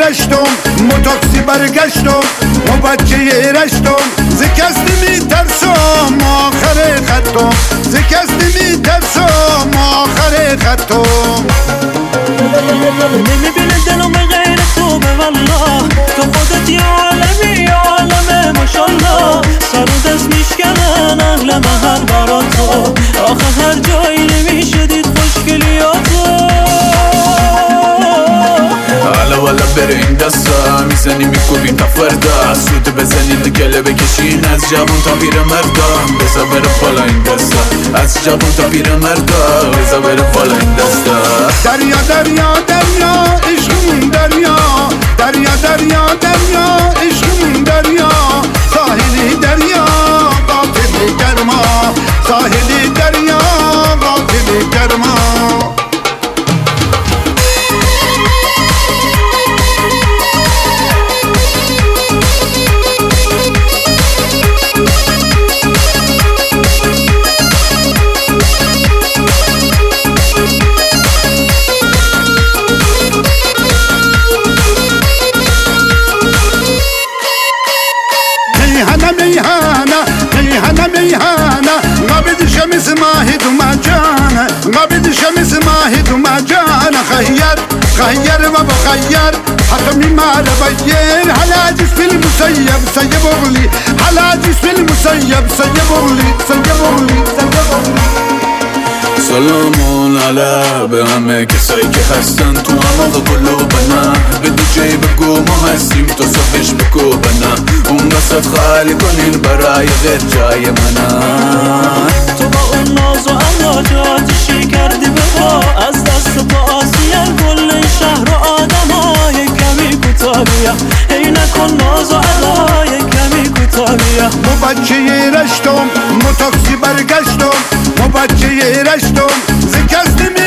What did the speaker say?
رشتم موتاکسی برگشتم و بچه رشتم زکستی میترسم آخر خطم زکستی میترسم آخر خطم نمیبینه دلم غیر تو به والله تو خودت یا عالمی یا عالمه ماشالله سر و دست میشکنن اهل محل برا تو آخه هر جایی نمیشه دید خوشگلیاتو حالا والا بره این دستا میزنی میکوبیم تا فردا سود بزنید گله بکشین از جوان تا پیر مردا بزا بره بالا این دستا از جوان تا پیر مردا بزا بره بالا این دستا دریا دریا دریا عشقمون دریا دریا دریا دریا عشقمون دریا ساحلی دریا قاتل گرما ساحلی دریا قاتل گرما ميهانة غابد شمس ماهد ومجانة غابد شمس ماهد ومجانة خير وبخير حكمي ما لبير على جسم المسيب سيب أغلي على جسم المسيب سيب أغلي سلامون علی به همه کسایی که هستن تو همه قلوبنا به دو جای بگو ما هستیم تو صبحش بگو بنا اون وسط خالی کنین برای غیر جای منن تو با اون ناز و امواجاتشی کردی به پا از دست پا آسیل کل این شهر و آدم های کمی کوتاهیه ای نکن ناز و ادای کمی کوتاهیه مو بچه رشتم موتاکسی برگشتم مو بچه رشتم زکستی